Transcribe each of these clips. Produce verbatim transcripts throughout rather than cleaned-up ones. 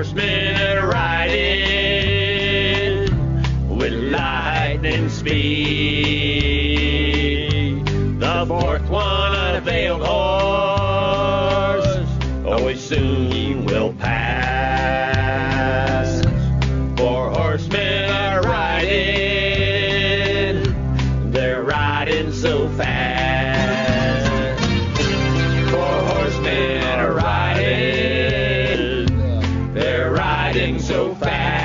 horsemen are riding with lightning speed. The fourth one, a veiled horse, always soon will pass. Four horsemen are riding, they're riding so fast. Four horsemen are riding, they're riding so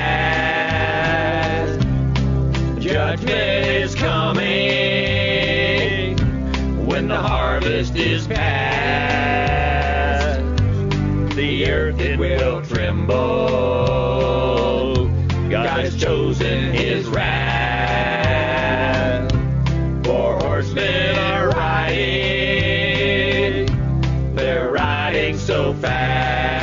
fast. Judgment is coming when the harvest is past. The earth it will tremble, God has chosen his wrath. Four horsemen are riding, they're riding so fast.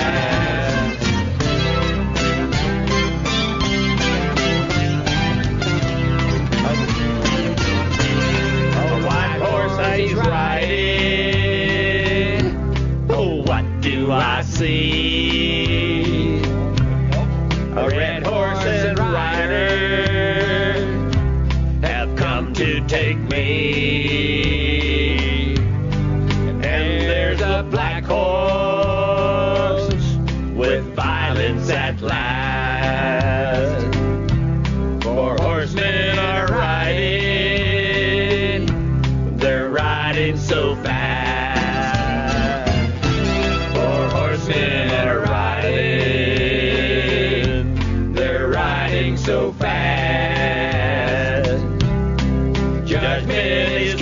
A white horse that he's riding, oh, what do I see? A red horse and rider have come to take me. And there's a black horse with violence at last. Four horsemen are riding, they're riding so fast. Four horsemen are riding, they're riding so fast. Judgment is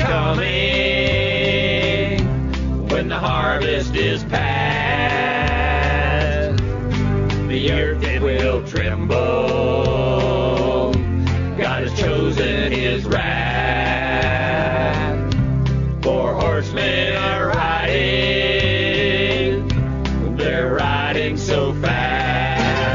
coming when the harvest is past. The earth it will tremble, God has chosen his wrath. Four horsemen are riding, they're riding so fast.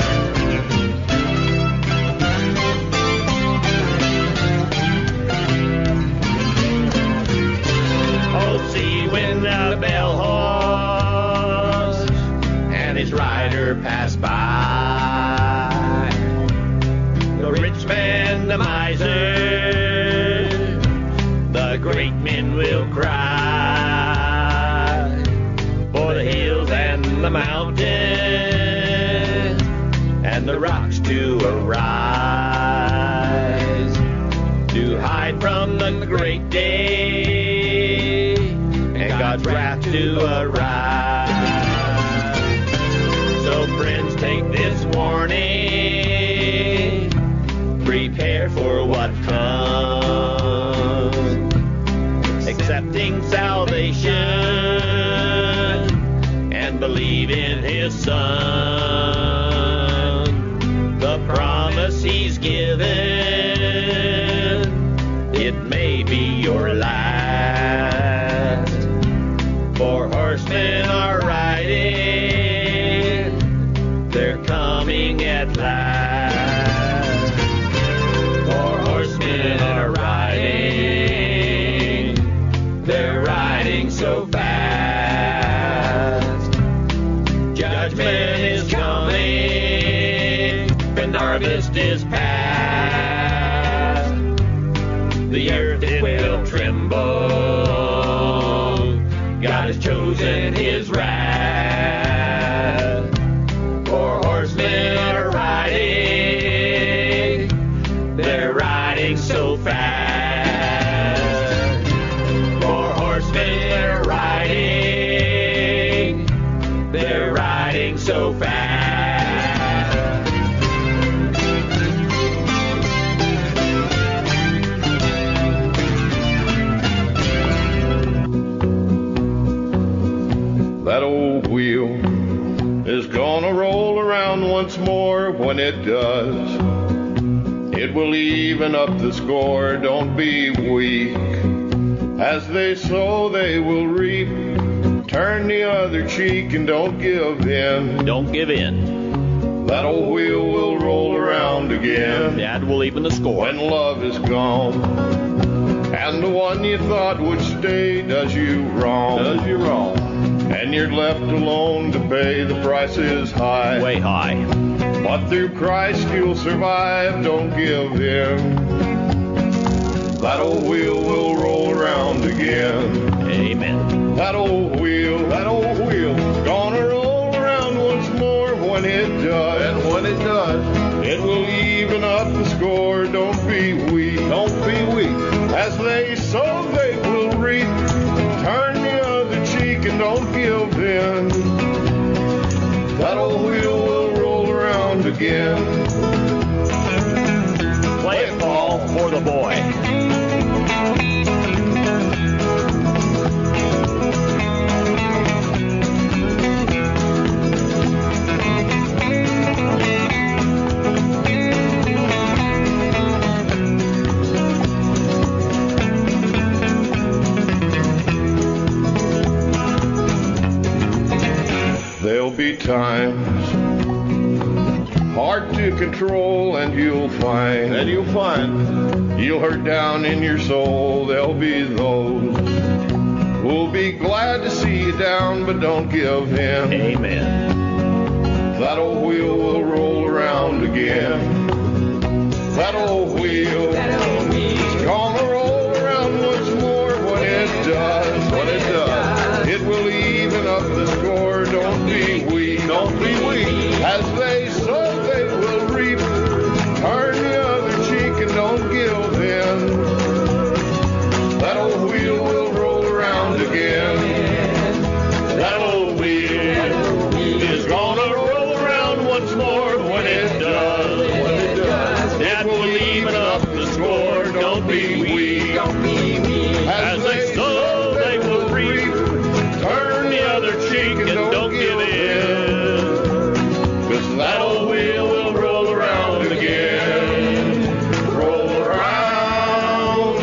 Oh, see when the bell horse and his rider pass by, the rich man, the miser, the great men will cry, for the hills and the mountains and the rocks to arise, to hide from the great day and God's wrath to arise. So friends, take this warning, prepare for what comes, accepting salvation and believe in his Son. The promise he's given, it may be your last. Four horsemen are riding, they're coming at last. Four horsemen are riding, they're riding so fast. Judgment is coming when the harvest is past. The earth it will tremble, God has chosen his wrath. Four horsemen are riding, they're riding so fast. Four horsemen are riding, they're riding so fast. That old wheel is gonna roll around once more. When it does, it will even up the score. Don't be weak. As they sow, they will reap. Turn the other cheek and don't give in. Don't give in. That old wheel will roll around again. That will even the score. When love is gone, and the one you thought would stay does you wrong. Does you wrong. and you're left alone to pay the price is high. Way high. But through Christ you'll survive, don't give in. That old wheel will roll around again. Amen. That old wheel, that old wheel, gonna roll around once more when it does. And when it does, it will even up the score. Don't be weak, don't be weak. As they sow, they will reap. Turn the other cheek and don't give in. That old wheel will roll around again. Play it, Paul, for the boy. There'll be times hard to control, and you'll find, and you'll find, you'll hurt down in your soul. There'll be those who'll be glad to see you down, but don't give in. Amen. That old wheel will roll around again. That old wheel, it's gonna roll around once more when it does, when it does. It will even up the score. Don't be weak, don't be weak. As they sow, they will reap. Turn the other cheek and don't give in. That old wheel will roll around again. That old wheel is gonna roll around once more when it does. When it does, it will even up the score. Don't be weak. As they sow, they will reap. Turn the other cheek and don't give in. 'Cause that old wheel will roll around again. Roll around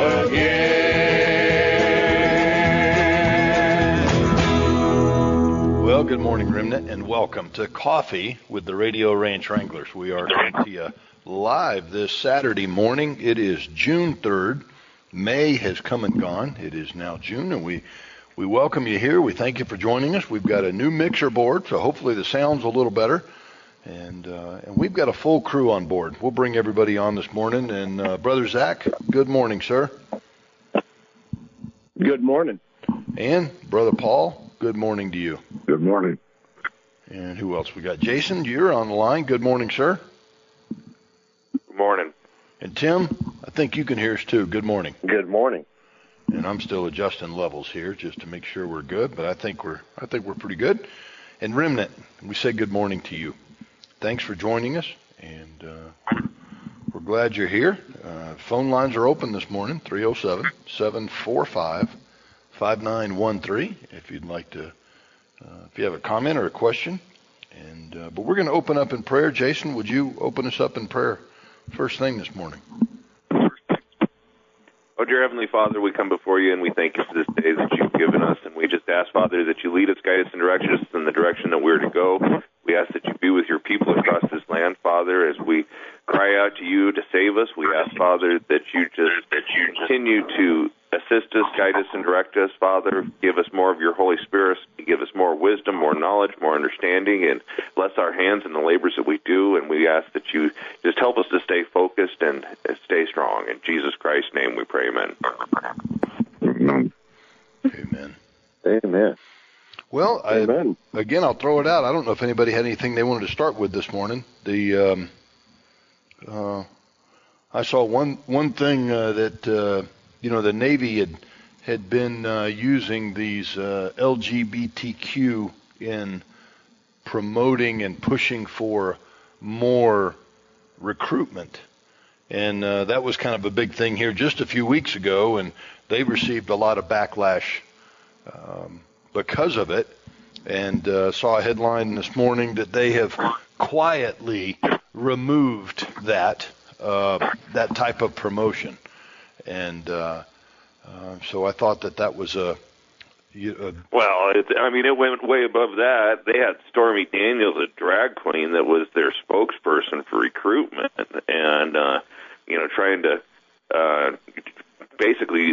again. Well, good morning, Remnant, and welcome to Coffee with the Radio Ranch Wranglers. We are coming to you live this Saturday morning. It is June third. May has come and gone. It is now June, and we We welcome you here. We thank you for joining us. We've got a new mixer board, so hopefully the sound's a little better. And uh, and we've got a full crew on board. We'll bring everybody on this morning. And uh, Brother Zach, good morning, sir. Good morning. And Brother Paul, good morning to you. Good morning. And who else? We got Jason, you're on the line. Good morning, sir. Good morning. And Tim, I think you can hear us too. Good morning. Good morning. And I'm still adjusting levels here just to make sure we're good, but I think we're I think we're pretty good. And Remnant, we say good morning to you. Thanks for joining us, and uh, we're glad you're here. Uh, phone lines are open this morning, three oh seven, seven four five, five nine one three, if you'd like to, uh, if you have a comment or a question. And uh, but we're going to open up in prayer. Jason, would you open us up in prayer first thing this morning? Oh, dear Heavenly Father, we come before you and we thank you for this day that you've given us. And we just ask, Father, that you lead us, guide us, and direct us in the direction that we're to go. We ask that you be with your people across this land, Father, as we cry out to you to save us. We ask, Father, that you just that you continue to assist us, guide us, and direct us, Father. Give us more of your Holy Spirit. Give us more wisdom, more knowledge, more understanding, and bless our hands in the labors that we do. And we ask that you just help us to stay focused and stay strong. In Jesus Christ's name we pray, amen. Amen. Amen. Amen. Well, I, Amen. again, I'll throw it out. I don't know if anybody had anything they wanted to start with this morning. The um, uh, I saw one one thing uh, that uh, you know the Navy had had been uh, using these uh, L G B T Q in promoting and pushing for more recruitment. And uh, that was kind of a big thing here just a few weeks ago, and they received a lot of backlash um, because of it. And uh, saw a headline this morning that they have quietly removed that uh, that type of promotion. And uh, uh, so I thought that that was a, a well, it, I mean, it went way above that. They had Stormy Daniels, a drag queen, that was their spokesperson for recruitment, and uh, you know, trying to uh, basically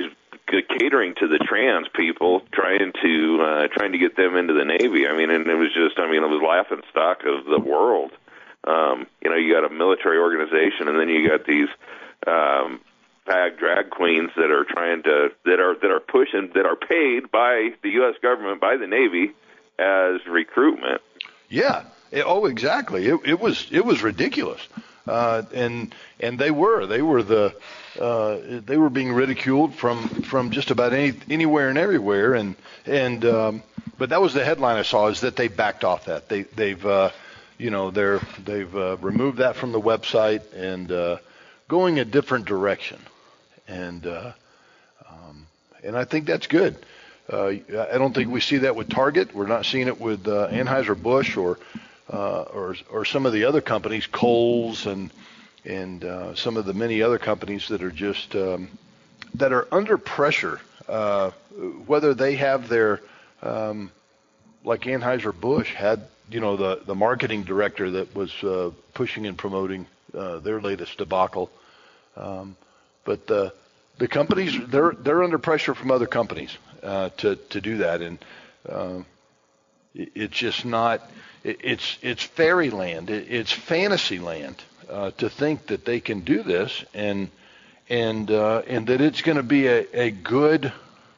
catering to the trans people, trying to uh, trying to get them into the Navy. I mean, and it was just, I mean, it was laughing stock of the world. Um, you know, you got a military organization, and then you got these um, fag drag queens that are trying to that are that are pushing that are paid by the U S government, by the Navy, as recruitment. Yeah. It, oh, exactly. It, it was it was ridiculous, uh, and and they were they were the uh, they were being ridiculed from, from just about any anywhere and everywhere, and and um, but that was the headline I saw, is that they backed off that they they've uh, you know they're they've uh, removed that from the website and uh, going a different direction, and uh, um, and I think that's good. Uh, I don't think we see that with Target. We're not seeing it with uh, Anheuser-Busch or. Uh, or or some of the other companies, Kohl's and and uh, some of the many other companies that are just um, that are under pressure, uh, whether they have their um, like Anheuser-Busch had, you know, the the marketing director that was uh, pushing and promoting uh, their latest debacle, um, but the the companies they're they're under pressure from other companies uh, to to do that, and uh, it, it's just not. It's it's fairyland. It's fantasy land uh, to think that they can do this, and and uh, and that it's going to be a, a good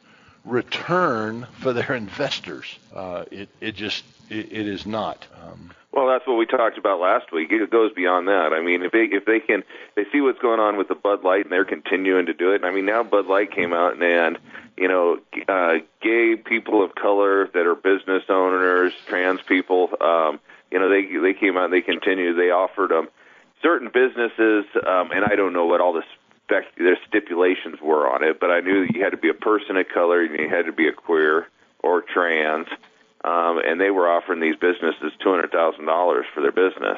return for their investors. Uh, it it just it, it is not. Um, well, that's what we talked about last week. It goes beyond that. I mean, if they if they can they see what's going on with the Bud Light and they're continuing to do it. I mean, now Bud Light came out and. and You know, uh, gay people of color that are business owners, trans people. Um, you know, they they came out and they continued. They offered them certain businesses, um, and I don't know what all the spec- their stipulations were on it, but I knew you had to be a person of color, and you had to be a queer or trans, um, and they were offering these businesses two hundred thousand dollars for their business.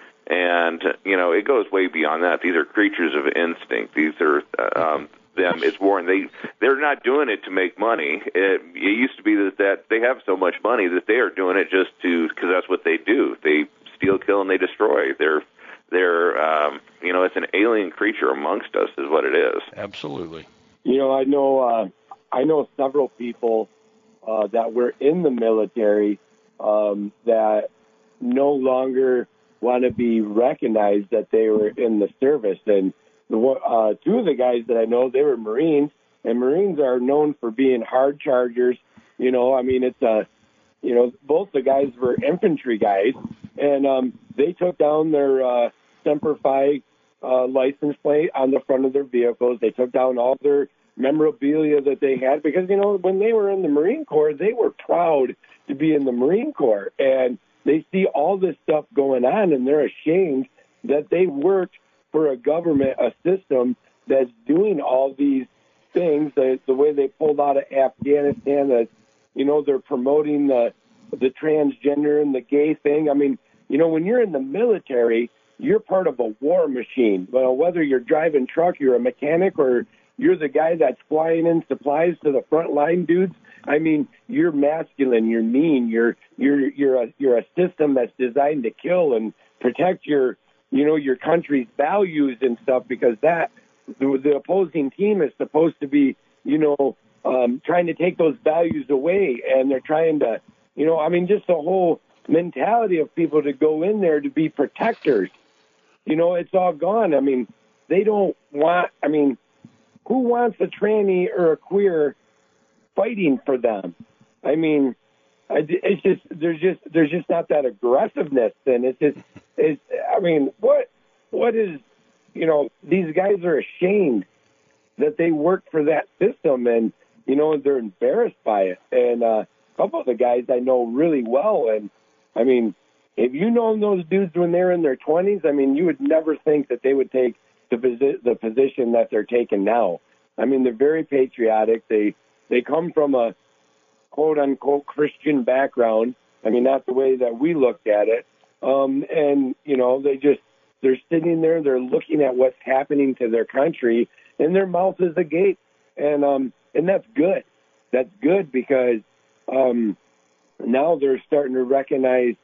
And you know, it goes way beyond that. These are creatures of instinct. These are um, them. It's Warren. They they're not doing it to make money. It, it used to be that, that they have so much money that they are doing it just to because that's what they do. They steal, kill, and they destroy. They're they're um, you know, it's an alien creature amongst us, is what it is. Absolutely. You know, I know uh, I know several people uh, that were in the military um, that no longer want to be recognized that they were in the service. And the, uh, two of the guys that I know, they were Marines, and Marines are known for being hard chargers. You know, I mean, it's a, you know, both the guys were infantry guys, and um, they took down their uh, Semper Fi uh, license plate on the front of their vehicles. They took down all their memorabilia that they had because, you know, when they were in the Marine Corps, they were proud to be in the Marine Corps, and they see all this stuff going on, and they're ashamed that they worked for a government, a system that's doing all these things. The, the way they pulled out of Afghanistan, that, you know, they're promoting the the transgender and the gay thing. I mean, you know, when you're in the military, you're part of a war machine. Well, whether you're driving truck, you're a mechanic, or you're the guy that's flying in supplies to the front line dudes. I mean, you're masculine, you're mean, you're you're you're a you're a system that's designed to kill and protect your, you know, your country's values and stuff, because that the, the opposing team is supposed to be, you know, um, trying to take those values away, and they're trying to, you know, I mean, just the whole mentality of people to go in there to be protectors. You know, it's all gone. I mean, they don't want. I mean, who wants a tranny or a queer fighting for them? I mean, it's just there's just there's just not that aggressiveness. And it's just it's. I mean, what what is, you know, these guys are ashamed that they work for that system, and you know, they're embarrassed by it. And uh, a couple of the guys I know really well, and I mean, if you know those dudes when they're in their twenties, I mean, you would never think that they would take the posi- the position that they're taking now. I mean, they're very patriotic. They they come from a quote-unquote Christian background. I mean, not the way that we looked at it. Um, and, you know, they just, they're sitting there, they're looking at what's happening to their country, and their mouth is agape. And um, and that's good. That's good because um, now they're starting to recognize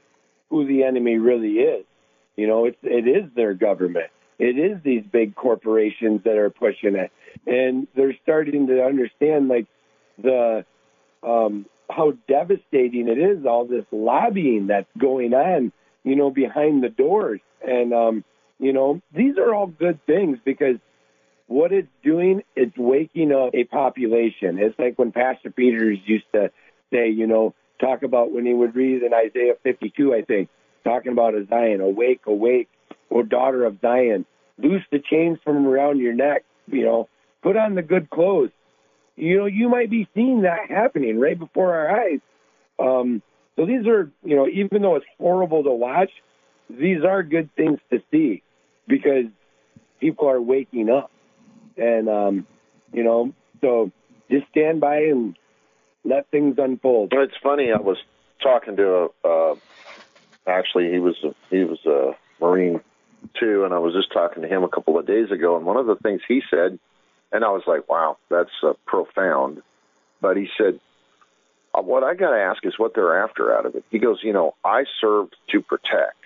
who the enemy really is. You know, it's, it is their government. It is these big corporations that are pushing it. and they're starting to understand like the um, how devastating it is, all this lobbying that's going on, you know, behind the doors. And, um, you know, these are all good things because what it's doing, it's waking up a population. It's like when Pastor Peters used to say, you know, talk about when he would read in Isaiah fifty-two, I think, talking about a Zion, awake, awake, O daughter of Zion, loose the chains from around your neck, you know, put on the good clothes. You know, you might be seeing that happening right before our eyes. Um, so these are, you know, even though it's horrible to watch, these are good things to see because people are waking up. And, um, you know, so just stand by and let things unfold. It's funny. I was talking to a, uh, actually, he was a, he was a Marine too, and I was just talking to him a couple of days ago, and one of the things he said, and I was like, wow, that's uh, profound. But he said, uh, what I got to ask is what they're after out of it. He goes, you know, I served to protect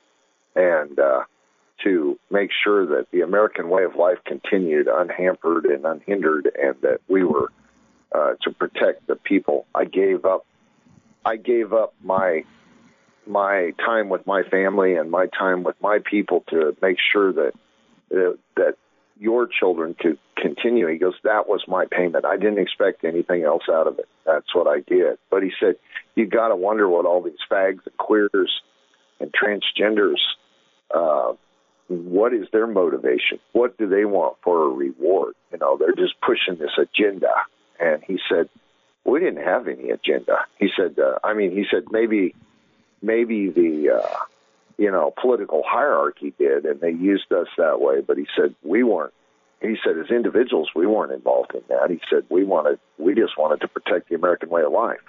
and uh, to make sure that the American way of life continued unhampered and unhindered, and that we were uh, to protect the people. I gave up. I gave up my my time with my family and my time with my people to make sure that uh, that your children could continue. He goes, that was my payment. I didn't expect anything else out of it. That's what I did. But he said, you got to wonder what all these fags and queers and transgenders, uh, what is their motivation? What do they want for a reward? You know, they're just pushing this agenda. And he said, we didn't have any agenda. He said, uh, I mean, he said, maybe, maybe the, uh, you know, political hierarchy did, and they used us that way. But he said, we weren't. He said, as individuals, we weren't involved in that. He said, we wanted, we just wanted to protect the American way of life.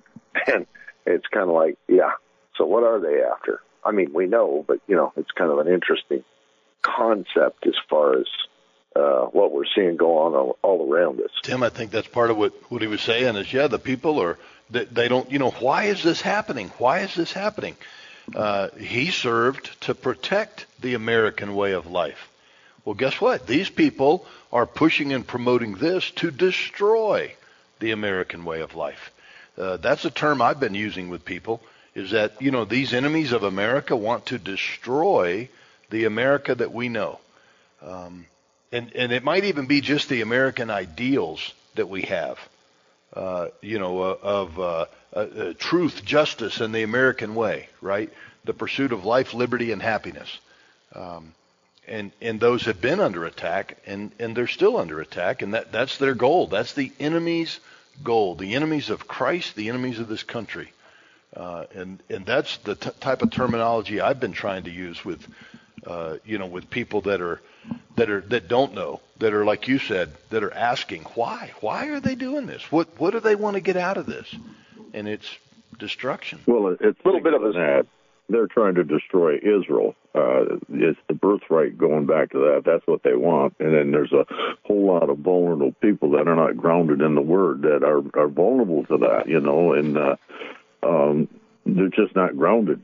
And it's kind of like, yeah. So what are they after? I mean, we know, but, you know, it's kind of an interesting concept as far as uh, what we're seeing go on all, all around us. Tim, I think that's part of what, what he was saying is, yeah, the people are, they, they don't, you know, why is this happening? Why is this happening? Uh, he served to protect the American way of life. Well, guess what? These people are pushing and promoting this to destroy the American way of life. Uh, that's a term I've been using with people, is that, you know, these enemies of America want to destroy the America that we know. Um, and, and it might even be just the American ideals that we have, uh, you know, uh, of uh, uh, uh, truth, justice, and the American way, right? The pursuit of life, liberty, and happiness. Um, and and those have been under attack, and, and they're still under attack, and that, that's their goal. That's the enemy's goal, the enemies of Christ, the enemies of this country. Uh, and, and that's the t- type of terminology I've been trying to use with, uh, you know, with people that are, that are, that don't know, that are, like you said, that are asking, why? Why are they doing this? What, what do they want to get out of this? And it's destruction. Well, it's a little bit of that. They're trying to destroy Israel. Uh, it's the birthright going back to that. That's what they want. And then there's a whole lot of vulnerable people that are not grounded in the Word that are, are vulnerable to that, you know, and uh, um, they're just not grounded.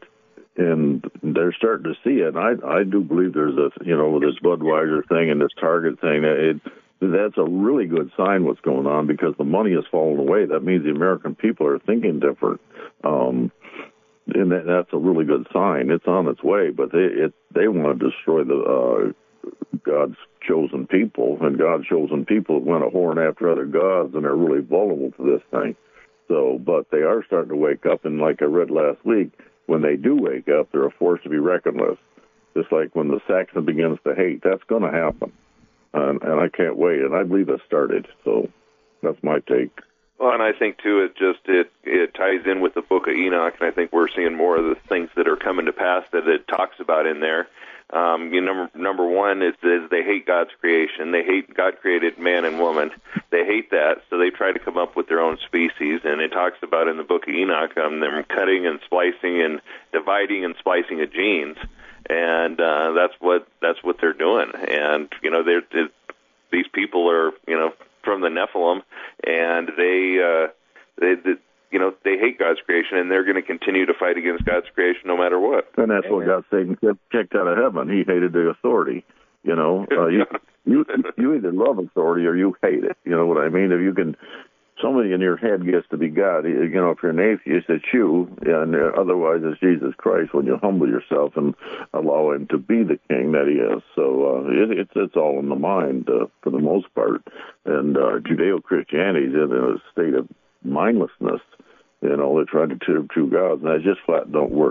And they're starting to see it. And I, I do believe there's a, you know, this Budweiser thing and this Target thing. It, that's a really good sign what's going on because the money has fallen away. That means the American people are thinking different. Um, and that, that's a really good sign. It's on its way, but they it, they want to destroy the uh, God's chosen people, and God's chosen people went a whoring after other gods, and they're really vulnerable to this thing. So, but they are starting to wake up, and like I read last week, when they do wake up, they're a force to be reckoned with. Just like when the Saxon begins to hate, that's going to happen, and, and I can't wait. And I believe it started. So that's my take. Well, and I think, too, it just it, it ties in with the book of Enoch, and I think we're seeing more of the things that are coming to pass that it talks about in there. Um, you know, number, number one is, is they hate God's creation. They hate God created man and woman. They hate that, so they try to come up with their own species, and it talks about in the book of Enoch um, them cutting and splicing and dividing and splicing of genes, and uh, that's what that's what they're doing. And, you know, they're, they're, these people are, you know, from the Nephilim, and they, uh, they, they, you know, they hate God's creation, and they're going to continue to fight against God's creation no matter what. And that's what got Satan kicked out of heaven. He hated the authority. You know, uh, you, you you either love authority or you hate it. You know what I mean? If you can, somebody in your head gets to be God. You know, if you're an atheist, it's you, and uh, otherwise it's Jesus Christ. When you humble yourself and allow Him to be the King that He is, so uh, it, it's it's all in the mind uh, for the most part. And uh, Judeo-Christianity is in a state of mindlessness. You know, they're trying to serve two gods, and that just flat don't work.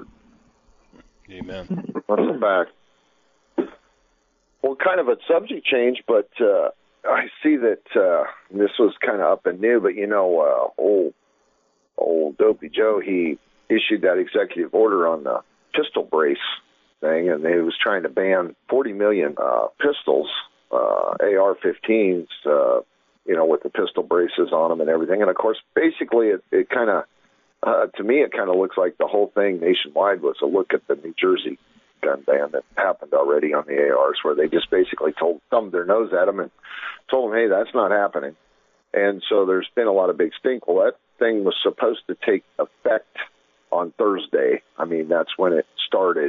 Amen. Welcome back. Well, kind of a subject change, but uh, I see that uh, this was kind of up and new, but, you know, uh, old, old Dopey Joe, he issued that executive order on the pistol brace thing, and he was trying to ban forty million uh, pistols, uh, A R fifteens, uh, you know, with the pistol braces on them and everything. And, of course, basically it, it kind of, uh, to me, it kind of looks like the whole thing nationwide was a look at the New Jersey gun ban that happened already on the A Rs, where they just basically told thumbed their nose at them and told them, hey, that's not happening. And so there's been a lot of big stink. Well, that thing was supposed to take effect on Thursday. I mean, that's when it started.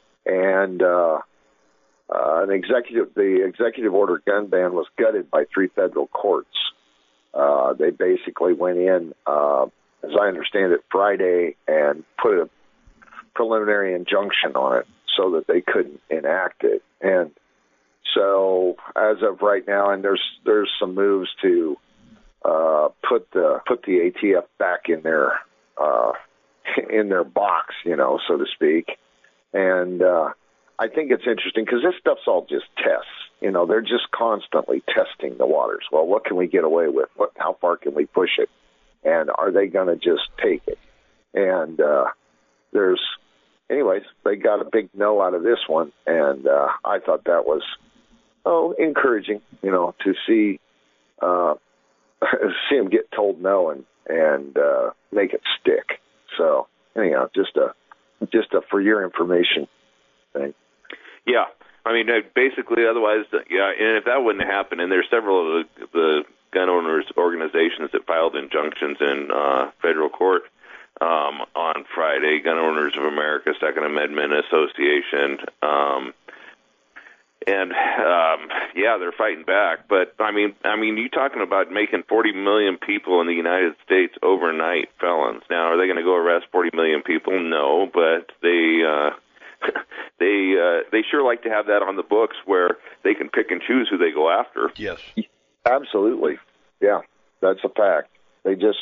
And uh, uh, an executive, the executive order gun ban was gutted by three federal courts. Uh, they basically went in, uh, as I understand it, Friday and put a preliminary injunction on it so that they couldn't enact it. And so as of right now, and there's there's some moves to uh, put the put the A T F back in their uh, in their box, you know, so to speak. And uh, I think it's interesting because this stuff's all just tests. You know, they're just constantly testing the waters. Well, what can we get away with? What? How far can we push it? And are they going to just take it? And uh, there's Anyways, they got a big no out of this one, and uh, I thought that was, oh, encouraging, you know, to see uh, see them get told no and and uh, make it stick. So anyhow, just a just a for your information thing. Yeah, I mean, basically, otherwise, yeah, and if that wouldn't happen, and there's several of the, the gun owners organizations that filed injunctions in uh, federal court. Um, on Friday, Gun Owners of America, Second Amendment Association, um, and um, yeah, they're fighting back. But I mean, I mean, you talking about making forty million people in the United States overnight felons? Now, are they going to go arrest forty million people? No, but they uh, they uh, they sure like to have that on the books where they can pick and choose who they go after. Yes, absolutely. Yeah, that's a fact. They just.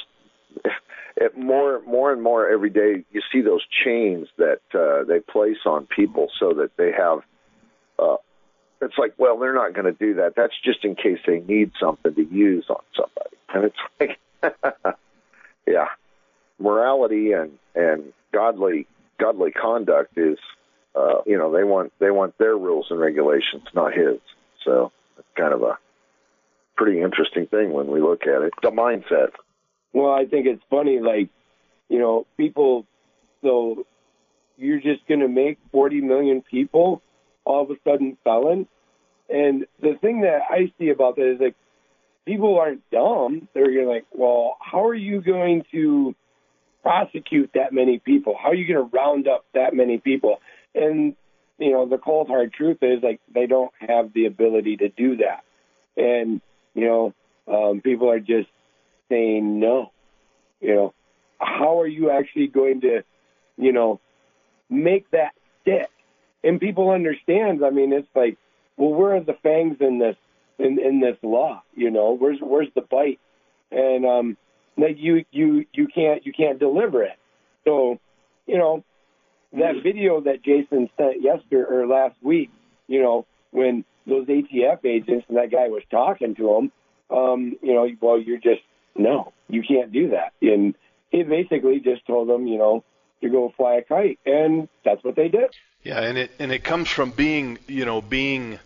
It more, more and more every day, you see those chains that uh, they place on people so that they have. Uh, it's like, well, they're not going to do that. That's just in case they need something to use on somebody. And it's like, yeah, morality and and godly godly conduct is, uh, you know, they want they want their rules and regulations, not his. So it's kind of a pretty interesting thing when we look at it. The mindset. Well, I think it's funny, like, you know, people, so you're just going to make forty million people all of a sudden felons? And the thing that I see about that is, like, people aren't dumb. They're like, well, how are you going to prosecute that many people? How are you going to round up that many people? And, you know, the cold, hard truth is, like, they don't have the ability to do that. And, you know, um, people are just saying no. You know, how are you actually going to, you know, make that stick? And people understand. I mean, it's like, well, where are the fangs in this in, in this law? You know, where's where's the bite? And um, like you you you can't you can't deliver it. So, you know, that video that Jason sent yesterday or last week, you know, when those A T F agents and that guy was talking to him, um, you know, well, you're just. No, you can't do that. And he basically just told them, you know, to go fly a kite, and that's what they did. Yeah, and it and it comes from being, you know, being,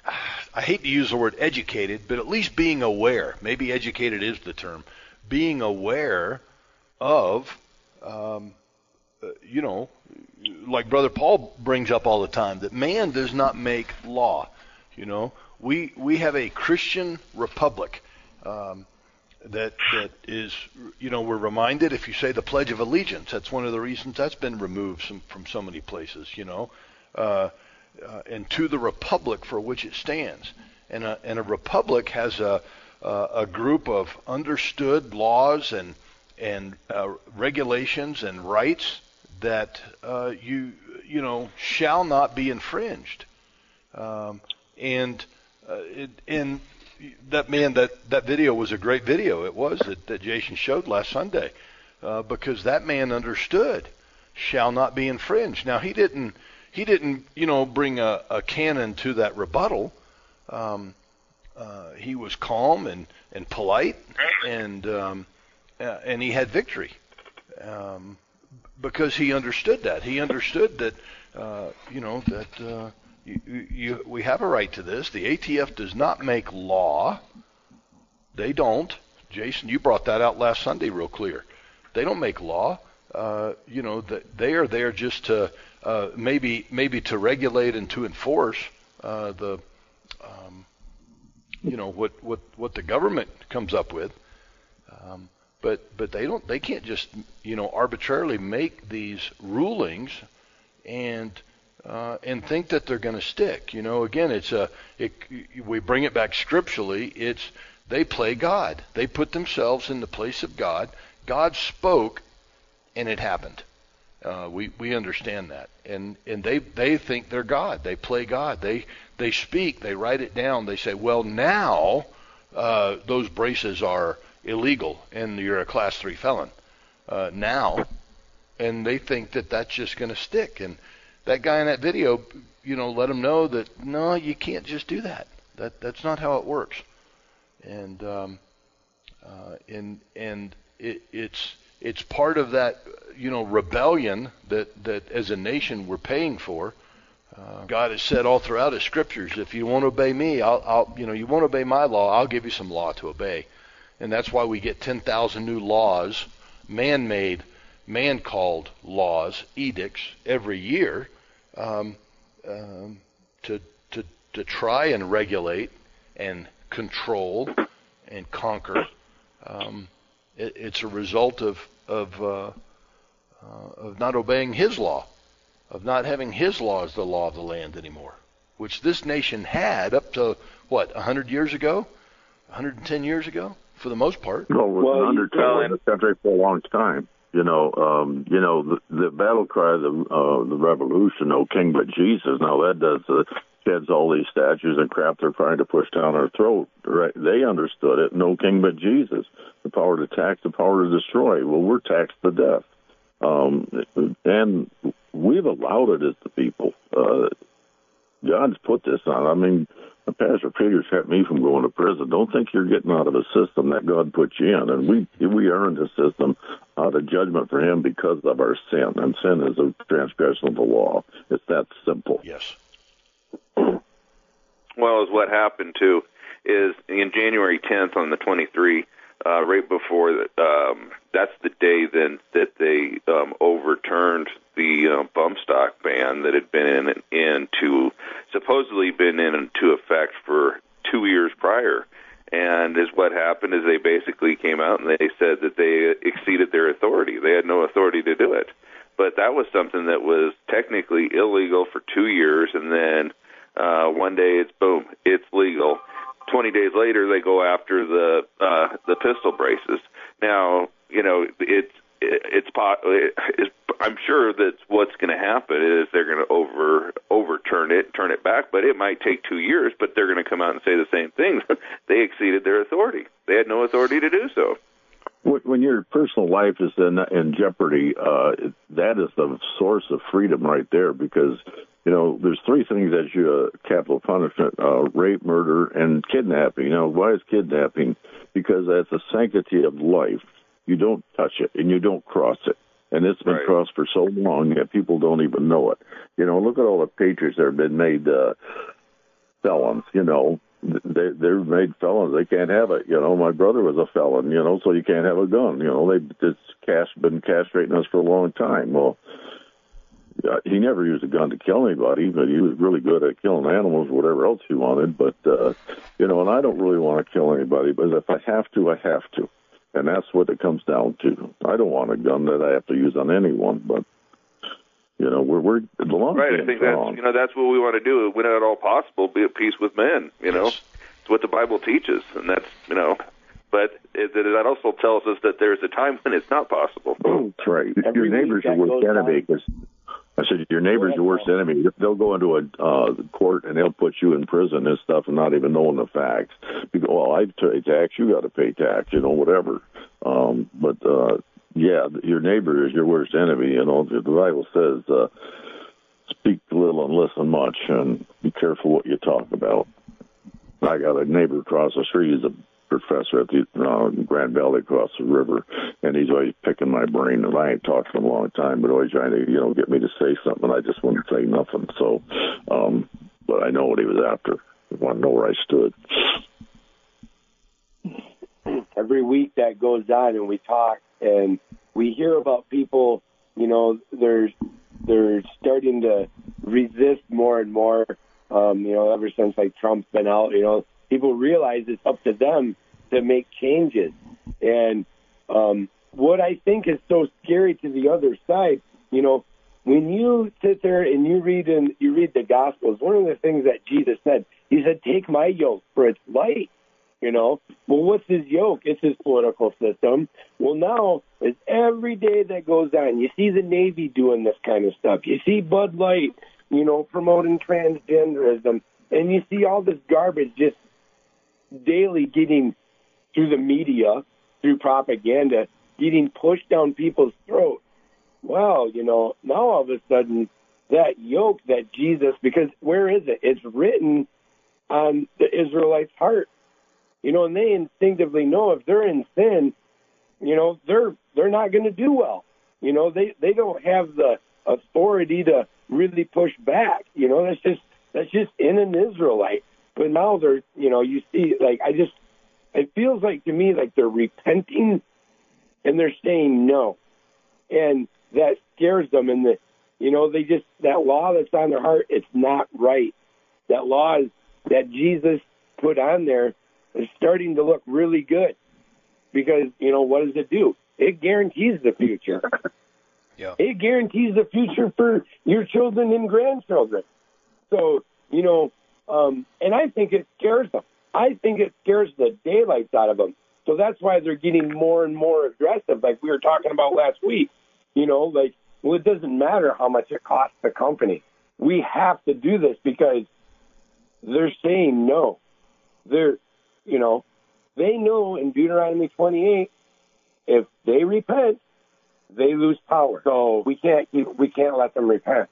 I hate to use the word educated, but at least being aware. Maybe educated is the term. Being aware of, um, uh, you know, like Brother Paul brings up all the time, that man does not make law. You know, we we have a Christian republic. Um, That that is, you know, we're reminded, if you say the Pledge of Allegiance, that's one of the reasons that's been removed some, from so many places, you know. Uh, uh, and to the republic for which it stands. And a, and a republic has a, a, a group of understood laws and and uh, regulations and rights that uh, you you know shall not be infringed. Um, and uh, it, and that man that that video was a great video. It was that, that Jason showed last Sunday uh, because that man understood shall not be infringed. Now he didn't he didn't you know bring a, a cannon to that rebuttal. Um, uh, he was calm and and polite and. Um, Uh, and he had victory um, because he understood that. He understood that, uh, you know, that uh, you, you, we have a right to this. The A T F does not make law. They don't. Jason, you brought that out last Sunday real clear. They don't make law. Uh, you know, that they are there just to uh, maybe maybe to regulate and to enforce uh, the, um, you know, what, what, what the government comes up with. Um, But but they don't they can't just you know arbitrarily make these rulings and uh, and think that they're going to stick. You know, again, it's a it, we bring it back scripturally. It's they play God. They put themselves in the place of God. God spoke, and it happened. Uh, we we understand that, and and they they think they're God. They play God. They they speak. They write it down. They say, well, now uh, those braces are illegal and you're a class three felon uh, now, and they think that that's just going to stick. And that guy in that video, you know, let them know that no, you can't just do that. That that's not how it works. And um, uh, and and it, it's it's part of that you know rebellion that that as a nation we're paying for. Uh, God has said all throughout His scriptures, if you won't obey me, I'll, I'll you know you won't obey my law, I'll give you some law to obey. And that's why we get ten thousand new laws, man-made, man-called laws, edicts every year um, um, to, to, to try and regulate and control and conquer. Um, it, it's a result of, of, uh, uh, of not obeying His law, of not having His law as the law of the land anymore, which this nation had up to, what, one hundred years ago? one hundred ten years ago? For the most part. No, it was well, an undertone in the country for a long time. You know, um, you know, the, the battle cry of the, uh, the revolution, "No king but Jesus." Now that does uh, sheds all these statues and crap they're trying to push down our throat. Right? They understood it. No king but Jesus. The power to tax, the power to destroy. Well, we're taxed to death, um, and we've allowed it as the people. Uh, God's put this on. I mean. Pastor Peters kept me from going to prison. Don't think you're getting out of a system that God put you in. And we we earned a system out of judgment for Him because of our sin. And sin is a transgression of the law. It's that simple. Yes. Well, as what happened, too, is in January tenth on the twenty-three, uh, right before, the, um, that's the day then that they um, overturned the uh, bump stock ban that had been in, into supposedly been into effect for two years prior. And as what happened is they basically came out and they said that they exceeded their authority. They had no authority to do it. But that was something that was technically illegal for two years, and then uh, one day it's boom, it's legal. Twenty days later, they go after the uh, the pistol braces. Now, you know, it's it's, it's I'm sure that what's going to happen is they're going to over overturn it, turn it back, but it might take two years. But they're going to come out and say the same thing. They exceeded their authority. They had no authority to do so. When your personal life is in, in jeopardy, uh, that is the source of freedom right there, because, you know, there's three things that you uh, capital punishment, uh, rape, murder, and kidnapping. You know, why is kidnapping? Because that's the sanctity of life. You don't touch it, and you don't cross it. And it's been right. crossed for so long that people don't even know it. You know, look at all the patriots that have been made uh, felons, you know. They, they're made felons. They can't have it. You know, my brother was a felon, you know, so you can't have a gun. You know, they've it's cast, been castrating us for a long time. Well, uh, he never used a gun to kill anybody, but he was really good at killing animals, whatever else he wanted. But, uh, you know, and I don't really want to kill anybody, but if I have to, I have to. And that's what it comes down to. I don't want a gun that I have to use on anyone, but You know, we're we're the long right. I think that's you know that's what we want to do. When at all possible, be at peace with men. You know, it's what the Bible teaches, and that's you know. But it, that also tells us that there's a time when it's not possible. That's right. Every your neighbor's your worst enemy. Because I said your neighbor's your worst enemy. They'll go into a uh, court and they'll put you in prison and stuff, and not even knowing the facts. You go, well, I pay tax. You got to pay tax. You know, whatever. Um, but uh, yeah, your neighbor is your worst enemy. You know, the Bible says, uh, "Speak little and listen much, and be careful what you talk about." I got a neighbor across the street. He's a professor at the uh, Grand Valley across the river, and he's always picking my brain, and I ain't talked to him a long time, but always trying to, you know, get me to say something. I just wouldn't say nothing. So, um, but I know what he was after. I want to know where I stood. Every week that goes on, and we talk, and we hear about people, you know, they're they're starting to resist more and more. Um, you know, ever since like Trump's been out, you know. People realize it's up to them to make changes. And um, what I think is so scary to the other side, you know, when you sit there and you read in, you read the Gospels, one of the things that Jesus said, he said, take my yoke, for it's light, you know. Well, what's his yoke? It's his political system. Well, now, it's every day that goes on, you see the Navy doing this kind of stuff. You see Bud Light, you know, promoting transgenderism. And you see all this garbage just daily getting through the media, through propaganda, getting pushed down people's throats. Well, you know, now all of a sudden that yoke that Jesus, because where is it? It's written on the Israelites' heart. You know, and they instinctively know if they're in sin, you know, they're they're not going to do well. You know, they, they don't have the authority to really push back. You know, that's just that's just in an Israelite. But now they're, you know, you see, like, I just, it feels like to me like they're repenting and they're saying no. And that scares them. And, the, you know, they just, that law that's on their heart, it's not right. That law is, that Jesus put on there is starting to look really good. Because, you know, what does it do? It guarantees the future. Yeah. It guarantees the future for your children and grandchildren. So, you know, Um, and I think it scares them. I think it scares the daylights out of them. So that's why they're getting more and more aggressive, like we were talking about last week. You know, like, well, it doesn't matter how much it costs the company. We have to do this because they're saying no. They're, you know, they know in Deuteronomy twenty-eight, if they repent, they lose power. So we can't keep, we can't let them repent.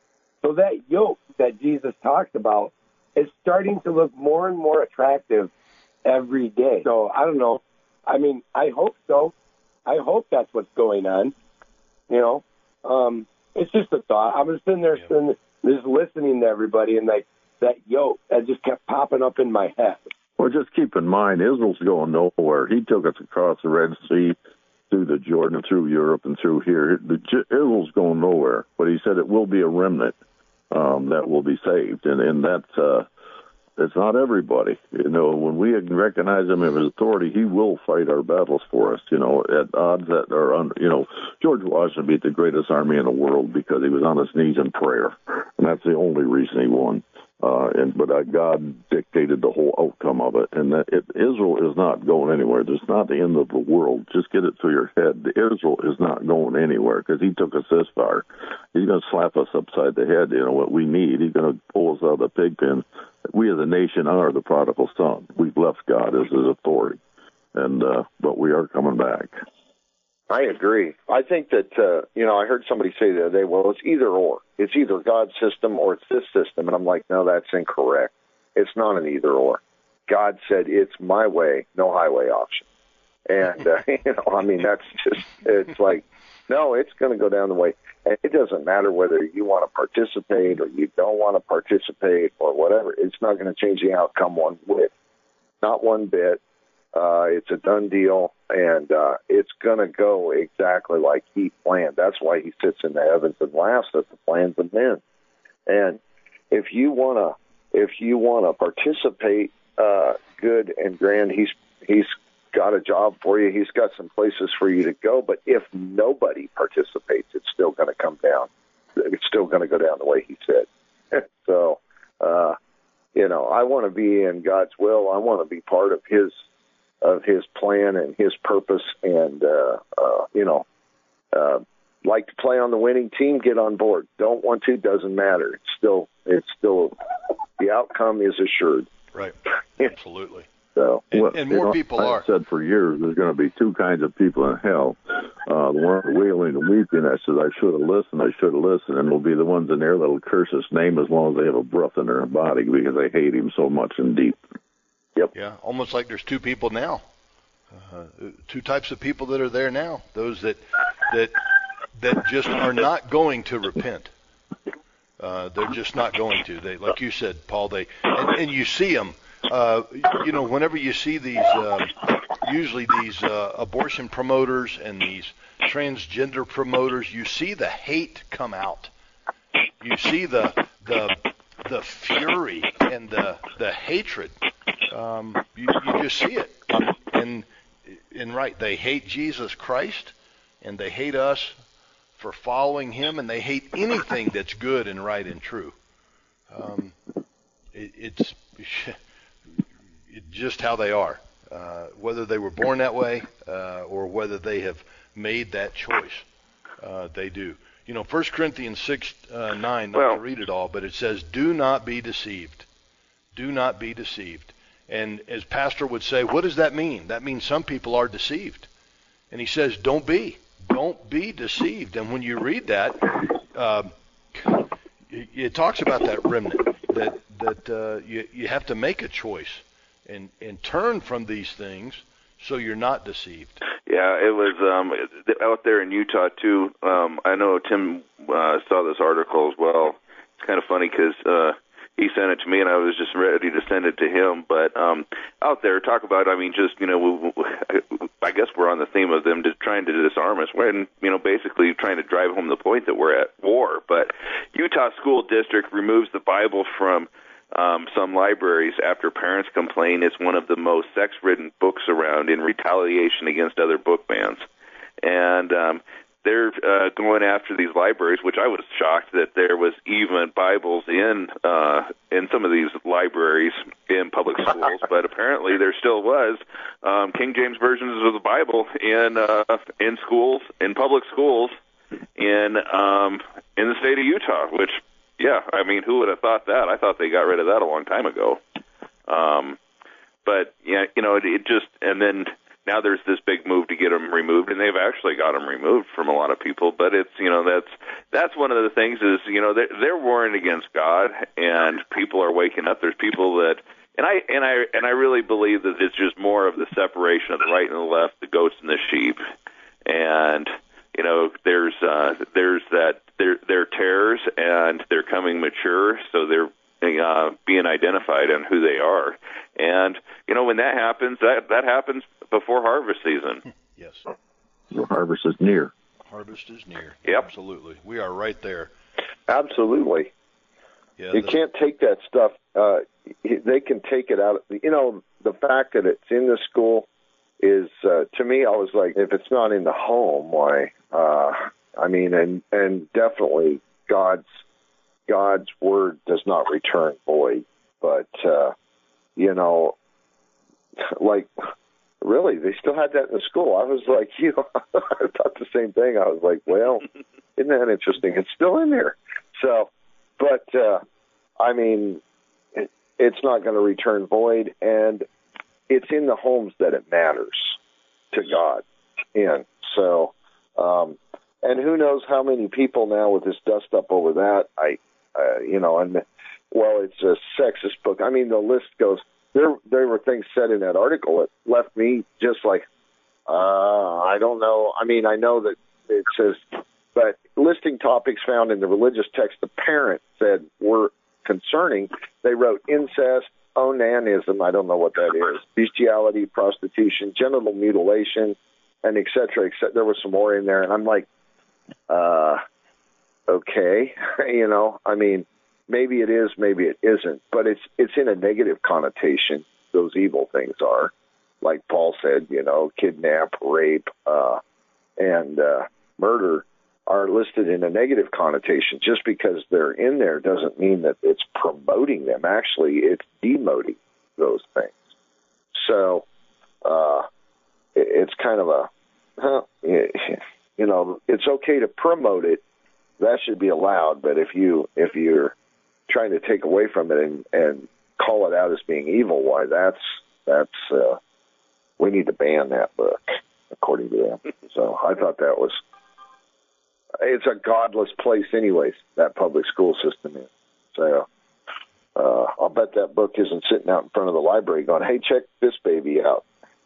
So that yoke that Jesus talks about is starting to look more and more attractive every day. So I don't know. I mean, I hope so. I hope that's what's going on. You know, um, it's just a thought. I was sitting there, yeah. sitting, just listening to everybody, and like that yoke that just kept popping up in my head. Well, just keep in mind, Israel's going nowhere. He took us across the Red Sea, through the Jordan, through Europe, and through here. The, Israel's going nowhere. But he said it will be a remnant um, that will be saved, and and that's uh, it's not everybody. You know, when we recognize him as authority, he will fight our battles for us. You know, at odds that are under. You know, George Washington beat the greatest army in the world because he was on his knees in prayer, and that's the only reason he won. Uh, and but uh, God dictated the whole outcome of it, and that it, Israel is not going anywhere. It's not the end of the world. Just get it through your head. Israel is not going anywhere because He took us this far. He's going to slap us upside the head. You know what we need. He's going to pull us out of the pig pen. We as a nation are the prodigal son. We've left God as His authority, and uh, but we are coming back. I agree. I think that, uh, you know, I heard somebody say the other day, well, it's either or. It's either God's system or it's this system. And I'm like, no, that's incorrect. It's not an either or. God said it's my way, no highway option. And, uh, you know, I mean, that's just, it's like, no, it's going to go down the way. And it doesn't matter whether you want to participate or you don't want to participate or whatever. It's not going to change the outcome one whit. Not one bit. Uh, it's a done deal, and uh, it's going to go exactly like He planned. That's why He sits in the heavens and laughs at the plans of men. And if you want to, if you want to participate, uh, good and grand, He's He's got a job for you. He's got some places for you to go. But if nobody participates, it's still going to come down it's still going to go down the way he said. So, uh, you know, I want to be in God's will. I want to be part of his of his plan and his purpose. And, uh, uh, you know, uh, like to play on the winning team, get on board. Don't want to, doesn't matter. It's still, it's still, the outcome is assured. Right. Absolutely. So, and, well, and more you know, people I've are. said for years there's going to be two kinds of people in hell. Uh, the ones wailing and weeping. I said, I should have listened, I should have listened. And there'll be the ones in there that'll curse his name as long as they have a breath in their body because they hate him so much and deep. Yep. Yeah, almost like there's two people now. Uh, two types of people that are there now. Those that that that just are not going to repent. Uh, they're just not going to. They, like you said, Paul. They and, and you see them. Uh, you know, whenever you see these, um, usually these uh, abortion promoters and these transgender promoters, you see the hate come out. You see the the the fury and the the hatred. Um, you, you just see it. And and right, they hate Jesus Christ, and they hate us for following him, and they hate anything that's good and right and true. Um, it, it's it, just how they are, uh, whether they were born that way uh, or whether they have made that choice. Uh, they do. You know, First Corinthians six, uh, nine, not well, to read it all, but it says, do not be deceived. Do not be deceived. And as Pastor would say, what does that mean? That means some people are deceived. And he says, don't be. Don't be deceived. And when you read that, uh, it, it talks about that remnant, that that uh, you, you have to make a choice and, and turn from these things so you're not deceived. Yeah, it was um, out there in Utah, too. Um, I know Tim uh, saw this article as well. It's kind of funny because uh, he sent it to me, and I was just ready to send it to him. But um, out there, talk about, I mean, just, you know, we, we, I guess we're on the theme of them just trying to disarm us. We're, in, you know, basically trying to drive home the point that we're at war. But Utah School District removes the Bible from Um, some libraries after parents complain it's one of the most sex-ridden books around in retaliation against other book bans. And um, they're uh, going after these libraries, which I was shocked that there was even Bibles in uh, in some of these libraries in public schools, but apparently there still was um, King James versions of the Bible in uh, in schools, in public schools, in um, in the state of Utah, which. Yeah, I mean, who would have thought that? I thought they got rid of that a long time ago. Um, but, yeah, you know, it, it just, and then now there's this big move to get them removed, and they've actually got them removed from a lot of people. But it's, you know, that's that's one of the things is, you know, they're, they're warring against God, and people are waking up. There's people that, and I and I and I really believe that it's just more of the separation of the right and the left, the goats and the sheep, and you know, there's uh, there's that they're they're terrors and they're coming mature, so they're uh, being identified on who they are. And you know, when that happens, that that happens before harvest season. Yes, the harvest is near. Harvest is near. Yep, absolutely. We are right there. Absolutely. Yeah, you the, can't take that stuff. Uh, they can take it out. You know, the fact that it's in the school is, uh, to me, I was like, if it's not in the home, why? Uh, I mean, and and definitely God's God's word does not return void. But uh, you know, like really, they still had that in the school. I was like, you know, I thought the same thing. I was like, well, isn't that interesting? It's still in there. So, but uh, I mean, it, it's not going to return void, and it's in the homes that it matters to God. And so, um, and who knows how many people now with this dust up over that, I, uh, you know, and well, it's a sexist book. I mean, the list goes, there, there were things said in that article that left me just like, uh, I don't know. I mean, I know that it says, but listing topics found in the religious text the parent said were concerning. They wrote incest, onanism, I don't know what that is, bestiality, prostitution, genital mutilation, and et cetera, et cetera. There was some more in there, and I'm like, uh, okay, you know, I mean, maybe it is, maybe it isn't, but it's it's in a negative connotation, those evil things are, like Paul said, you know, kidnap, rape, uh, and uh, murder are listed in a negative connotation. Just because they're in there doesn't mean that it's promoting them. Actually, it's demoting those things. So uh, it, it's kind of a, huh, you know, it's okay to promote it. That should be allowed. But if you if you're trying to take away from it and, and call it out as being evil, why that's that's uh, we need to ban that book, according to them. So I thought that was, it's a godless place anyways, that public school system is. So uh, I'll bet that book isn't sitting out in front of the library going, hey, check this baby out.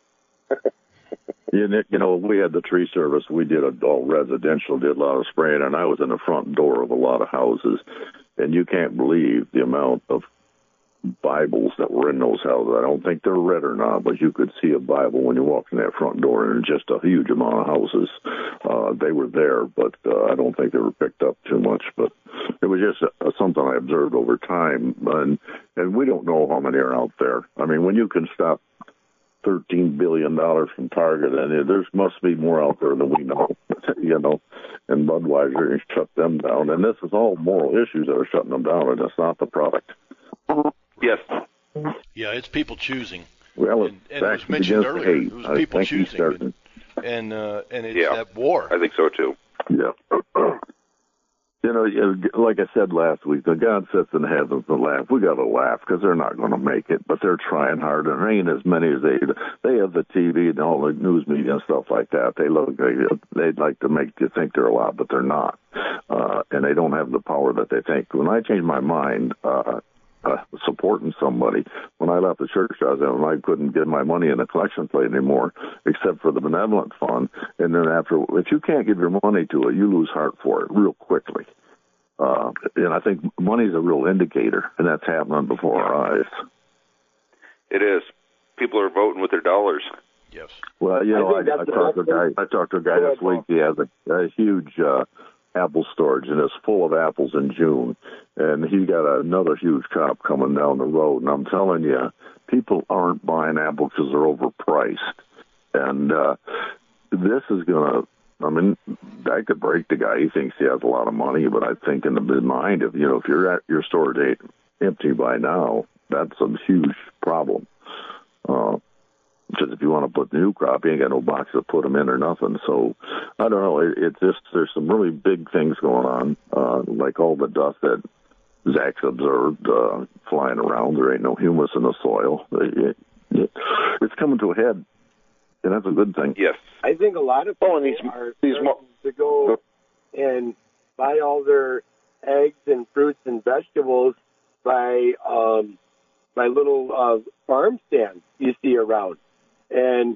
You know, we had the tree service. We did a all residential, did a lot of spraying, and I was in the front door of a lot of houses, and you can't believe the amount of Bibles that were in those houses. I don't think they're read or not, but you could see a Bible when you walked in that front door, and just a huge amount of houses. Uh, they were there, but uh, I don't think they were picked up too much. But it was just uh, something I observed over time, and and we don't know how many are out there. I mean, when you can stop thirteen billion dollars from Target, and there must be more out there than we know, you know, and Budweiser shut them down. And this is all moral issues that are shutting them down, and it's not the product. Yes. Yeah, it's people choosing. Well, and, and it was mentioned earlier. Hate. It was people I choosing, and and, uh, and it's yeah, that war. I think so too. Yeah. You know, like I said last week, the God sits in heaven to laugh. We got to laugh because they're not going to make it, but they're trying hard, and there ain't as many as they. They have the T V and all the news media and stuff like that. They look, they, they'd like to make you think they're a lot, but they're not, uh, and they don't have the power that they think. When I changed my mind, uh, uh, supporting somebody, when I left the church I was in, I couldn't get my money in the collection plate anymore, except for the benevolent fund. And then after, if you can't give your money to it, you lose heart for it real quickly. Uh, and I think money's a real indicator, and that's happening before our eyes. It is. People are voting with their dollars. Yes. Well, you know, I, I, I talked to a guy. I talked to a guy this week. He has a, a huge uh, apple storage, and it's full of apples in June. And he got another huge crop coming down the road. And I'm telling you, people aren't buying apples because they're overpriced. And uh, this is going to, I mean, that could break the guy. He thinks he has a lot of money, but I think in his mind, if you know, if you're at your storage ain't empty by now, that's a huge problem. Uh, because if you want to put new crop, you ain't got no box to put them in or nothing. So I don't know. It, it's just there's some really big things going on, uh, like all the dust that Zach's observed uh, flying around. There ain't no humus in the soil. It, it, it's coming to a head, and that's a good thing. Yes. I think a lot of people Oh, and these- are these starting mo- to go and buy all their eggs and fruits and vegetables by um, by little uh, farm stands you see around. And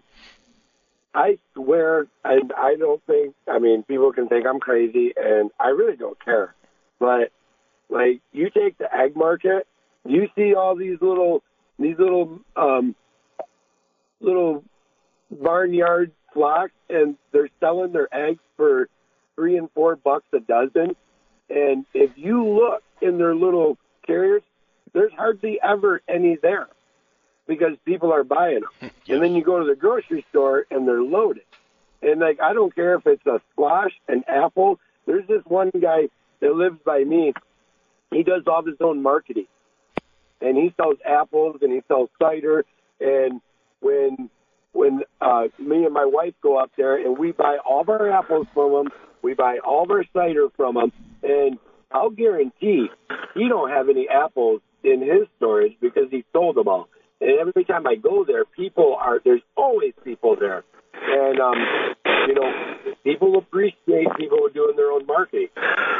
I swear, and I don't think, I mean, people can think I'm crazy, and I really don't care. But, like, you take the egg market, you see all these little, these little, um, little barnyard flocks, and they're selling their eggs for three and four bucks a dozen. And if you look in their little carriers, there's hardly ever any there because people are buying them. Yes. And then you go to the grocery store and they're loaded. And like, I don't care if it's a squash, an apple. There's this one guy that lives by me. He does all his own marketing, and he sells apples and he sells cider. And when when uh, me and my wife go up there and we buy all of our apples from him, we buy all of our cider from him, and I'll guarantee he don't have any apples in his storage because he sold them all. And every time I go there, people are, there's always people there. And, um, you know, people appreciate people who are doing their own marketing.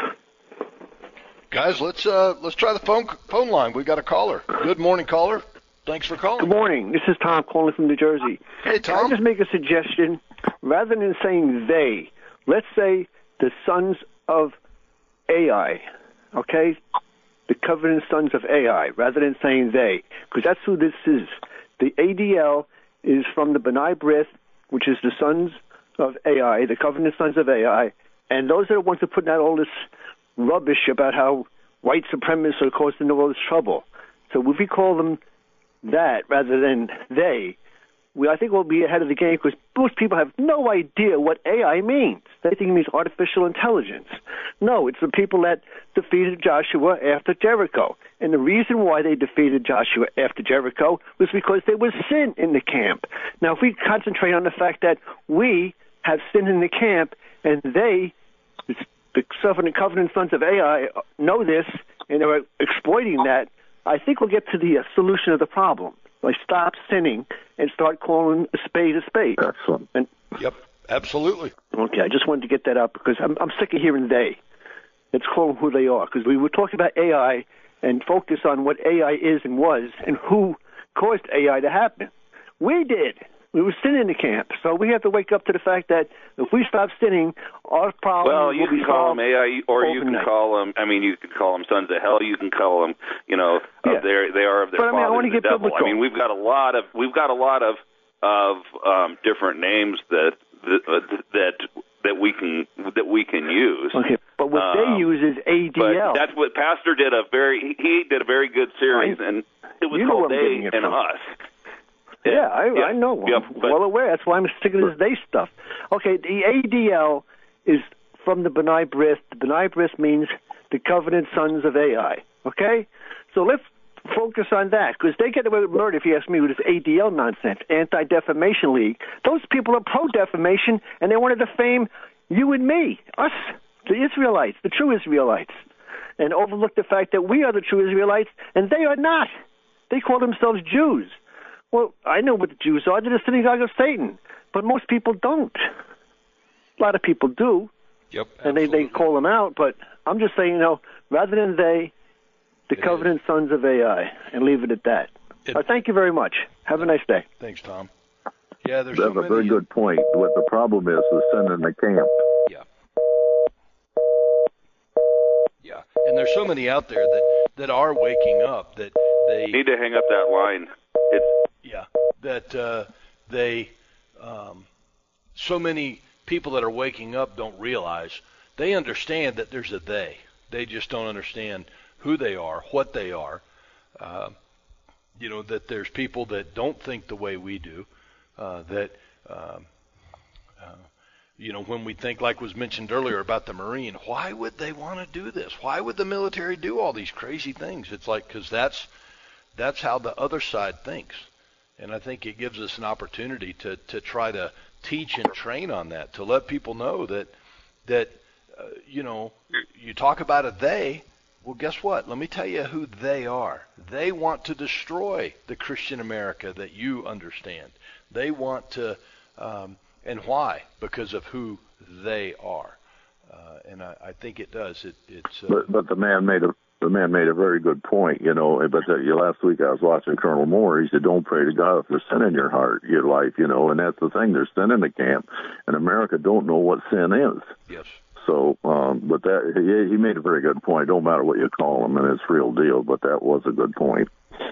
Guys, let's uh, let's try the phone phone line. We got a caller. Good morning, caller. Thanks for calling. Good morning. This is Tom calling from New Jersey. Hey, Tom. Can I just make a suggestion? Rather than saying they, let's say the sons of Ai, okay? The covenant sons of Ai, rather than saying they, because that's who this is. The A D L is from the B'nai B'rith, which is the sons of Ai, the covenant sons of Ai, and those are the ones who are putting out all this rubbish about how white supremacists are causing all this trouble. So if we call them that rather than they, we, I think we'll be ahead of the game because most people have no idea what A I means. They think it means artificial intelligence. No, it's the people that defeated Joshua after Jericho. And the reason why they defeated Joshua after Jericho was because there was sin in the camp. Now, if we concentrate on the fact that we have sin in the camp and they, the Covenant, Covenant sons of Ai, know this and are exploiting that, I think we'll get to the uh, solution of the problem. Like stop sinning and start calling a spade a spade. Excellent. And, Yep, absolutely. okay, I just wanted to get that out because I'm, I'm sick of hearing they. Let's call them who they are because we were talking about A I and focus on what A I is and was and who caused A I to happen. We did. We were sinning in the camp, so we have to wake up to the fact that if we stop sinning, our problem Well, you will can be call solved them A I, or you can overnight. call them. I mean, you can call them sons of hell. You can call them, you know, Yeah. of their they are of their But, I mean, I father, wanna the get devil. biblical. I mean, we've got a lot of we've got a lot of of um, different names that that that that we can that we can use. Okay, but what Um, they use is A D L. But that's what Pastor did a very he he did a very good series, I- and it was you know called where I'm They getting it and from. Us. Yeah, I, Yeah. I know. Yeah, I'm but- well aware. That's why I'm sick of this day stuff. Okay, the A D L is from the B'nai B'rith. The B'nai B'rith means the covenant sons of Ai. Okay? So let's focus on that because they get away with murder, if you ask me, with this A D L nonsense, Anti-Defamation League. Those people are pro-defamation, and they want to defame you and me, us, the Israelites, the true Israelites, and overlook the fact that we are the true Israelites, and they are not. They call themselves Jews. Well, I know what the Jews are. They're the synagogue of Satan. But most people don't. A lot of people do. Yep, And they, they absolutely. call them out. But I'm just saying, you know, rather than they, the It covenant sons of Ai, and leave it at that. It- Uh, thank you very much. Have a nice day. Thanks, Tom. Yeah, there's That's so a many. very good point. What the problem is, is sin in the camp. Yeah. Yeah, and there's so many out there that, that are waking up that they You need to hang up that line. It's yeah that uh, they um, so many people that are waking up don't realize they understand that there's a they. They just don't understand who they are, what they are. Uh, you know that there's people that don't think the way we do. Uh, that um, uh, you know when we think, like was mentioned earlier about the Marine, why would they want to do this? Why would the military do all these crazy things? It's like because that's that's how the other side thinks. And I think it gives us an opportunity to, to try to teach and train on that, to let people know that, that uh, you know, you talk about a they, well, guess what? Let me tell you who they are. They want to destroy the Christian America that you understand. They want to, um, and why? Because of who they are. Uh, and I, I think it does. It, it's. Uh, But but the man made a the man made a very good point, you know. But the, last week I was watching Colonel Moore. He said, "Don't pray to God if there's sin in your heart, your life, you know." And that's the thing. There's sin in the camp, and America don't know what sin is. yes. So, um, but that he, he made a very good point. Don't matter what you call them, and it's real deal. But that was a good point.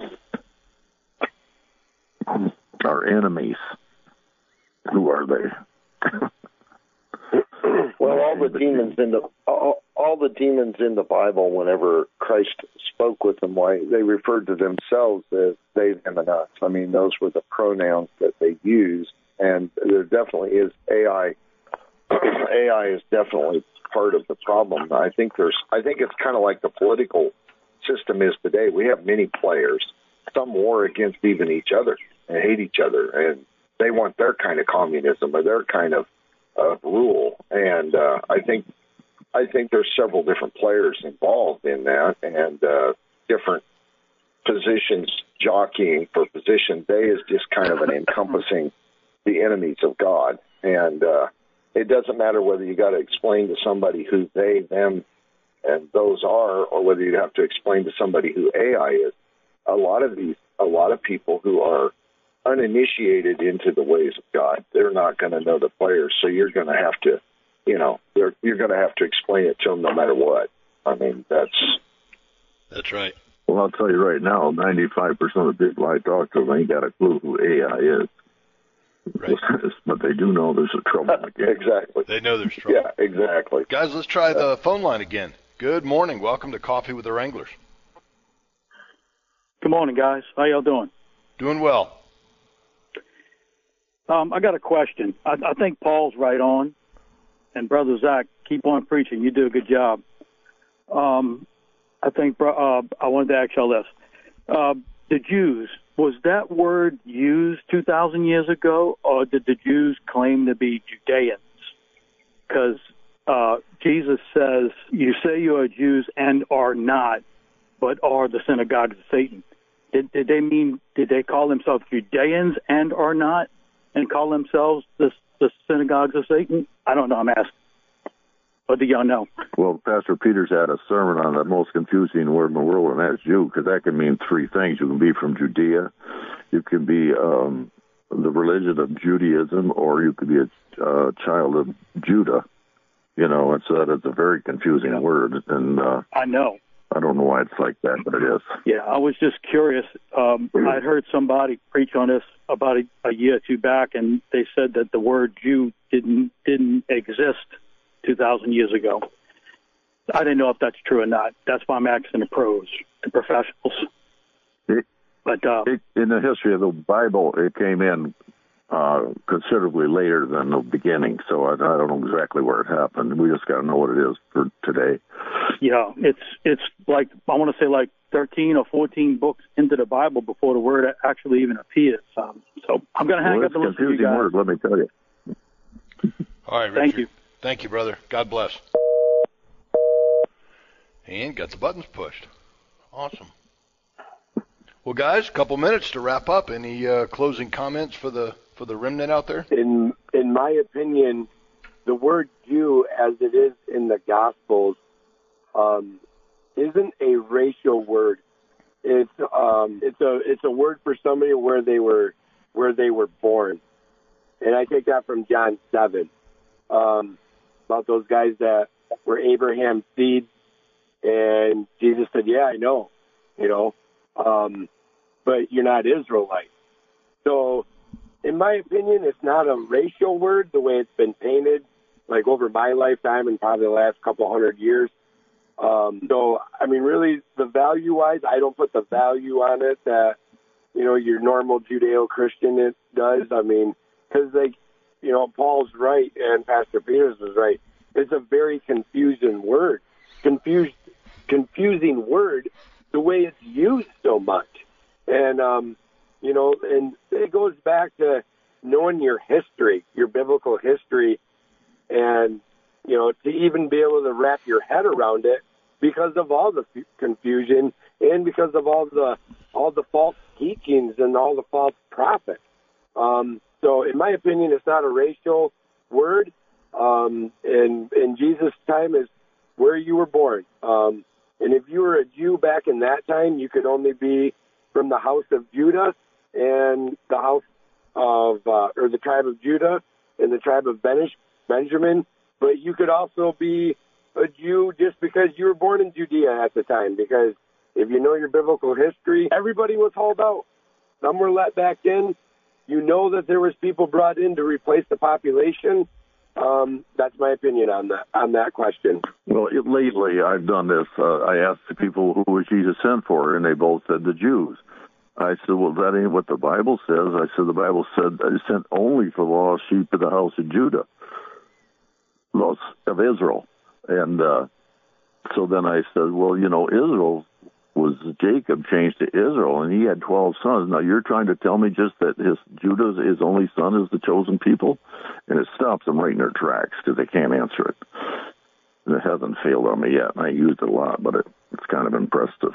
Our enemies, who are they? Well, all the demons in the all, all the demons in the Bible, whenever Christ spoke with them, why they referred to themselves as they, them, and us. I mean, those were the pronouns that they used, and there definitely is A I. A I is definitely part of the problem. I think there's. I think it's kind of like the political system is today. We have many players. Some war against even each other and hate each other, and they want their kind of communism or their kind of uh, rule. And uh, I think I think there's several different players involved in that, and uh, different positions jockeying for position. They is just kind of an encompassing the enemies of God, and uh, it doesn't matter whether you got to explain to somebody who they, them, and those are, or whether you have to explain to somebody who A I is. A lot of these, a lot of people who are uninitiated into the ways of God, they're not going to know the players. So you're going to have to, you know, you're, you're going to have to explain it to them no matter what. I mean, that's That's right. Well, I'll tell you right now, ninety-five percent of the people I talk to ain't got a clue who A I is. Right. But they do know there's a trouble in the game. exactly. They know there's trouble. Yeah, exactly. Guys, let's try the phone line again. Good morning. Welcome to Coffee with the Wranglers. Good morning, guys. How y'all doing? Doing well. Um, I got a question. I, I think Paul's right on, and Brother Zach, keep on preaching. You do a good job. Um, I think uh, I wanted to ask y'all this. Uh, the Jews, was that word used two thousand years ago, or did the Jews claim to be Judeans? Because uh, Jesus says, you say you are Jews and are not, but are the synagogues of Satan. Did, did they mean, did they call themselves Judeans and are not, and call themselves the, the synagogues of Satan? I don't know, I'm asking. Or do y'all know? Well, Pastor Peters had a sermon on the most confusing word in the world, and that's Jew, because that can mean three things. You can be from Judea, you can be um, the religion of Judaism, or you could be a uh, child of Judah. You know, and so that is a very confusing yeah. word. And uh, I know. I don't know why it's like that, but it is. Yeah, I was just curious. Um, I'd heard somebody preach on this about a, a year or two back, and they said that the word Jew didn't didn't exist two thousand years ago. I didn't know if that's true or not. That's why I'm asking the pros, the professionals. It, but uh, it, in the history of the Bible, it came in uh, considerably later than the beginning, so I, I don't know exactly where it happened. We just got to know what it is for today. Yeah, it's it's like, I want to say like thirteen or fourteen books into the Bible before the word actually even appears. Um, so I'm going to hang well, up and listen to you guys. It's a confusing word, let me tell you. All right, Richard. Thank you. Thank you, brother. God bless. And got the buttons pushed. Awesome. Well, guys, a couple minutes to wrap up. Any uh, closing comments for the for the remnant out there? In in my opinion, the word Jew, as it is in the Gospels, um, isn't a racial word. It's um, it's a it's a word for somebody where they were where they were born, and I take that from John seven. Um, about those guys that were Abraham's seed, and Jesus said, yeah, I know, you know, um, but you're not Israelite. So, in my opinion, it's not a racial word the way it's been painted, like over my lifetime and probably the last couple hundred years. Um, so, I mean, really, the value-wise, I don't put the value on it that, you know, your normal Judeo-Christian it does. I mean, because, like, you know, Paul's right and Pastor Peters was right. It's a very confusing word, confused, confusing word the way it's used so much. And, um, you know, and it goes back to knowing your history, your biblical history, and, you know, to even be able to wrap your head around it because of all the confusion and because of all the all the false teachings and all the false prophets. Um, so, in my opinion, it's not a racial word. Um, and in Jesus' time is where you were born. Um, and if you were a Jew back in that time, you could only be from the house of Judah and the house of, uh, or the tribe of Judah and the tribe of Benjamin. But you could also be a Jew just because you were born in Judea at the time. Because if you know your biblical history, everybody was hauled out. Some were let back in. You know that there was people brought in to replace the population. Um, that's my opinion on that on that question. Well, it, lately I've done this. Uh, I asked the people who was Jesus sent for, and they both said the Jews. I said, well, that ain't what the Bible says. I said, the Bible said that he sent only for the lost sheep of the house of Judah, lost of Israel. And uh, so then I said, well, you know, Israel was Jacob changed to Israel, and he had twelve sons. Now, you're trying to tell me just that his Judah, his only son, is the chosen people? And it stops them right in their tracks because they can't answer it. And it hasn't failed on me yet, and I used it a lot, but it, it's kind of impressive.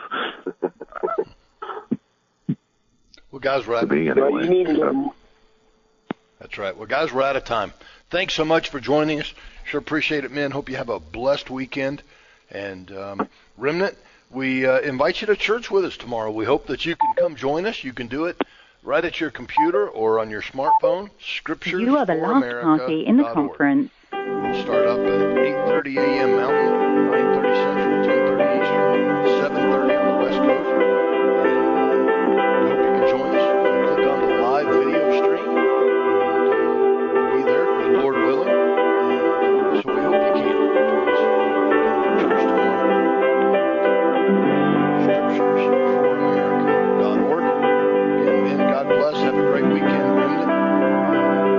Well, guys, we're out. Anyway. That's right. Well, guys, we're out of time. Thanks so much for joining us. Sure appreciate it, man. Hope you have a blessed weekend. And um, Remnant, we uh, invite you to church with us tomorrow. We hope that you can come join us. You can do it right at your computer or on your smartphone. Scriptures You are the last party in the conference. We'll start up at eight thirty a.m. Mountain, nine thirty Central, ten thirty Eastern, seven thirty on the West Coast. And we hope you can join us. Click on the live video stream. We'll be there, the Lord willing. And so we hope you can join us for church tomorrow. scriptures for america dot org. Again, men, God bless. Have a great weekend, Remnant.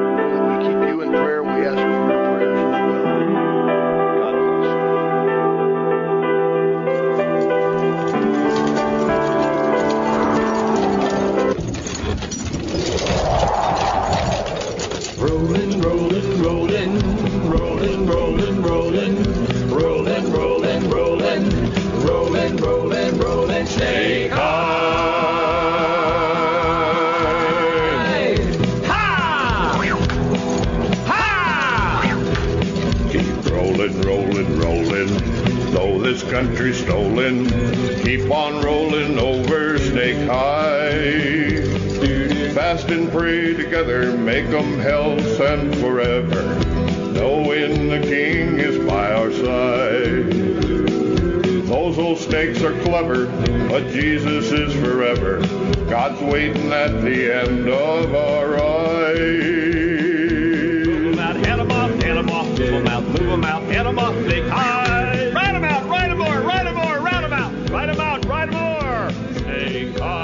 Keep on rolling over Snake High. Fast and pray together, make 'em health and forever, knowing the King is by our side. Those old snakes are clever, but Jesus is forever. God's waiting at the end of our ride. Move 'em out, head 'em off, head 'em off, move 'em out, move 'em out, head 'em off, Snake High. Ride 'em out, ride 'em more, ride 'em more, round 'em out, ride 'em out, ride 'em more, Snake High.